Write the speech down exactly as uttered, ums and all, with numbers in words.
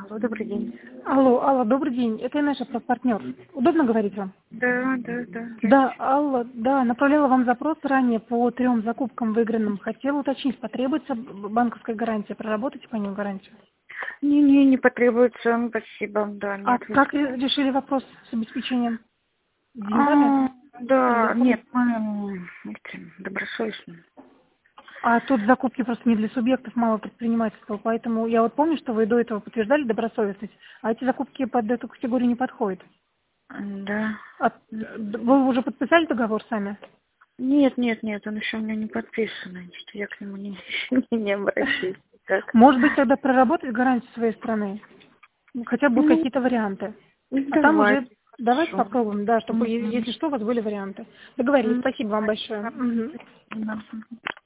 Алло, добрый день. Алло, Алла, добрый день. Это и наша партнер. Удобно говорить вам? Да, да, да. Да, Алла, да, направляла вам запрос ранее по трем закупкам выигранным. Хотела уточнить, потребуется б- банковская гарантия, проработайте по ним гарантию? Не-не, не потребуется, спасибо, да, А нет. как ре- решили вопрос с обеспечением? С деньгами? А, да, Или доходом? нет, мы м, эти, добросовестно. А тут закупки просто не для субъектов малого предпринимательства, поэтому я вот помню, что вы до этого подтверждали добросовестность, а эти закупки под эту категорию не подходят. Да. А, д- вы уже подписали договор сами? Нет, нет, нет, он еще у меня не подписан, значит, я к нему не, не обращусь никак. Может быть, тогда проработать гарантию своей страны? Ну, хотя бы Ну, какие-то варианты. А там уже давайте. давайте Хорошо. попробуем, да, чтобы, е- Мгм. если что, у вас были варианты. Договорились. М, Спасибо вам большое. да, Мгм. да.